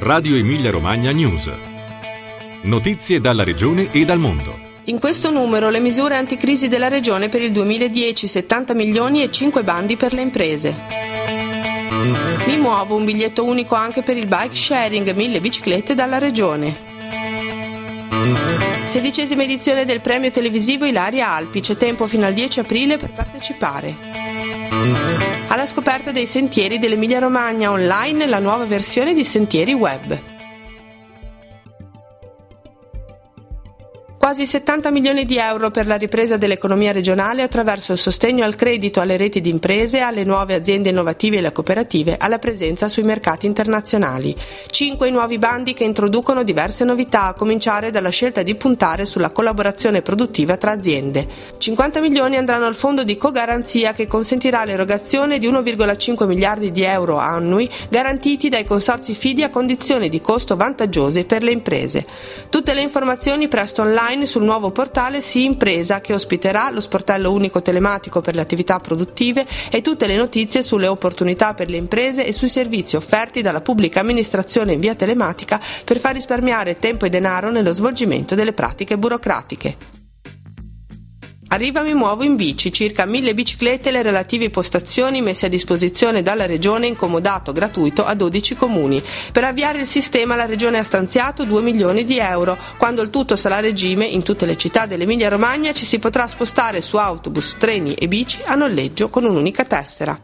Radio Emilia Romagna News. Notizie dalla regione e dal mondo. In questo numero le misure anticrisi della regione per il 2010, 70 milioni e 5 bandi per le imprese. Mi muovo, un biglietto unico anche per il bike sharing, 1000 biciclette dalla regione. 16ª edizione del premio televisivo Ilaria Alpi, c'è tempo fino al 10 aprile per partecipare. Alla scoperta dei sentieri dell'Emilia Romagna online, la nuova versione di Sentieri Web. Quasi 70 milioni di euro per la ripresa dell'economia regionale attraverso il sostegno al credito alle reti di imprese, alle nuove aziende innovative e alle cooperative, alla presenza sui mercati internazionali. 5 i nuovi bandi che introducono diverse novità, a cominciare dalla scelta di puntare sulla collaborazione produttiva tra aziende. 50 milioni andranno al fondo di cogaranzia che consentirà l'erogazione di 1,5 miliardi di euro annui garantiti dai consorzi FIDI a condizioni di costo vantaggiose per le imprese. Tutte le informazioni presto online sul nuovo portale Sì Impresa, che ospiterà lo sportello unico telematico per le attività produttive e tutte le notizie sulle opportunità per le imprese e sui servizi offerti dalla pubblica amministrazione in via telematica per far risparmiare tempo e denaro nello svolgimento delle pratiche burocratiche. Arriva Mi Muovo in bici, circa 1000 biciclette e le relative postazioni messe a disposizione dalla Regione in comodato gratuito a 12 comuni. Per avviare il sistema la Regione ha stanziato 2 milioni di euro. Quando il tutto sarà a regime, in tutte le città dell'Emilia Romagna ci si potrà spostare su autobus, treni e bici a noleggio con un'unica tessera.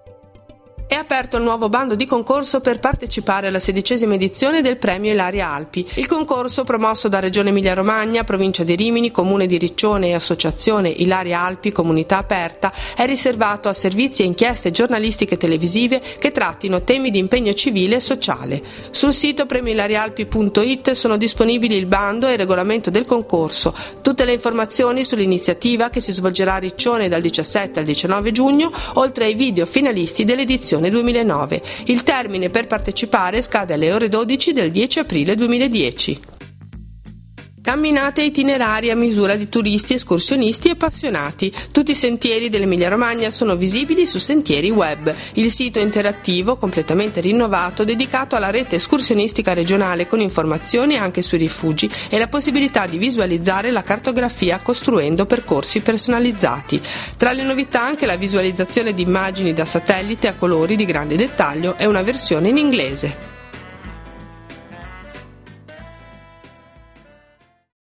È aperto il nuovo bando di concorso per partecipare alla 16ª edizione del premio Ilaria Alpi. Il concorso, promosso da Regione Emilia Romagna, Provincia di Rimini, Comune di Riccione e Associazione Ilaria Alpi Comunità Aperta, è riservato a servizi e inchieste giornalistiche televisive che trattino temi di impegno civile e sociale. Sul sito premioilarialpi.it sono disponibili il bando e il regolamento del concorso, tutte le informazioni sull'iniziativa che si svolgerà a Riccione dal 17 al 19 giugno, oltre ai video finalisti dell'edizione 2009. Il termine per partecipare scade alle ore 12 del 10 aprile 2010. Camminate itinerari a misura di turisti, escursionisti e appassionati. Tutti i sentieri dell'Emilia Romagna sono visibili su Sentieri Web, il sito interattivo completamente rinnovato dedicato alla rete escursionistica regionale con informazioni anche sui rifugi e la possibilità di visualizzare la cartografia costruendo percorsi personalizzati. Tra le novità anche la visualizzazione di immagini da satellite a colori di grande dettaglio e una versione in inglese.